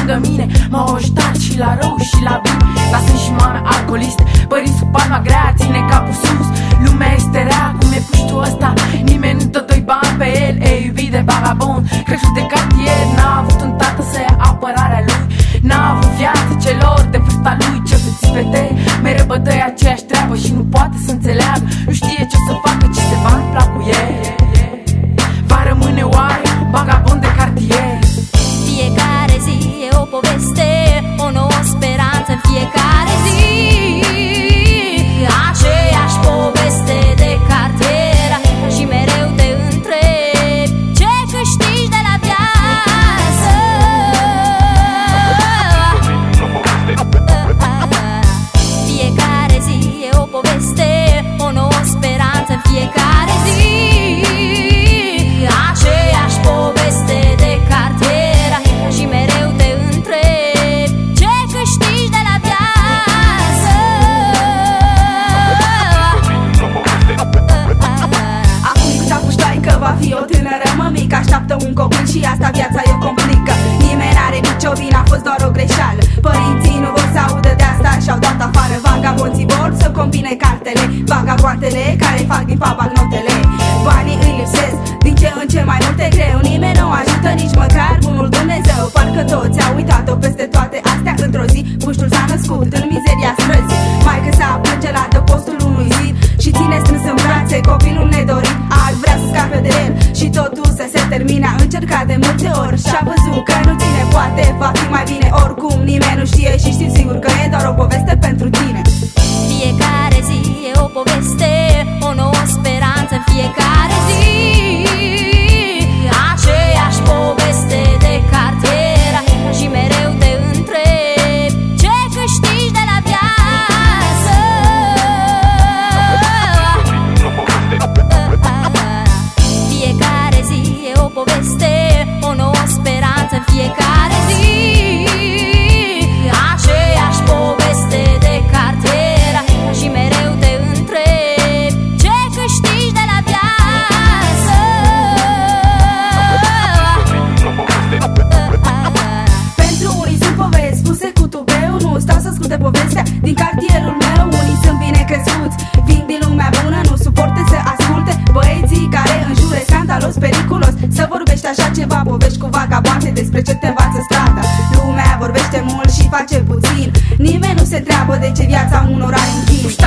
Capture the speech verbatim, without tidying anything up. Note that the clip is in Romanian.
lângă mine m-au ajutat și la rău și la bine. Dar sunt și mame alcooliste, părinți sub palma grea, ține capul sus. Lumea este rea, cum e puștul ăsta, nimeni nu dă doi bani pe el. E iubit de vagabond, creșut de cartier, n-a avut un tată să ia apărarea lui. N-a avut viață celor de vârsta lui, ce țipete, mereu bătăi aceeași treabă și nu poate să înțeleagă. Nu știe ce să facă, ce se va întâmpla cu el. Va rămâne oare vagabond de cartier? Fiecare zi e o poveste, o nouă speranță în fiecare zi. Aceeași poveste de cartier și mereu te întreb ce câștigi de la viață. Fiecare zi e o poveste, o nouă speranță în fiecare zi. Aceeași poveste de cartier și mereu te întreb ce câștigi de la viață. Acum cu tapuștai că va fi o tânără mămică, așteaptă un copil și asta viața e complică. Nimeni n-are nicio vină, a fost doar o greșeală. Părinții nu vor să audă de asta și-au dat afară. Vagabonții vor să combine cartele, vagaboantele care fac din pabac notele. Banii îi lipsesc din ce în ce mai multe greu. Nimeni nu ajută, nici măcar bunul Dumnezeu. Parcă toți au uitat-o peste toate astea. Într-o zi puștul s-a născut în mizeria străzii. Maică s-a plânge la dăpostul unui zid și ține strâns în brațe copilul nedorit. Ar vrea să scape de el și totul să se termine. A încercat de multe ori și-a văzut că nu ține. Poate va fi mai bine oricum, nimeni nu știe și știu sigur că e doar o poveste pentru tine. Fiecare zi e o poveste, o nouă speranță în fiecare zi. Aceeași poveste de cartier și mereu te întreb ce câștigi de la viață. Fiecare zi e o poveste, o nouă speranță în fiecare zi. Aceeași poveste de cartier și mereu te întreb ce câștigi de la viață. Pentru unii sunt povesti spuse cu tubeu, nu stau să asculte povestea din cartierul meu. Unii sunt bine crescuți, vin din lumea bună, nu suportă să asculte băieții care înjure scandalos, periculos. Să vorbești așa ceva, povești cu vagabonte despre ce te învață strada. Lumea vorbește mult și face puțin, nimeni nu se treabă de ce viața unora închin.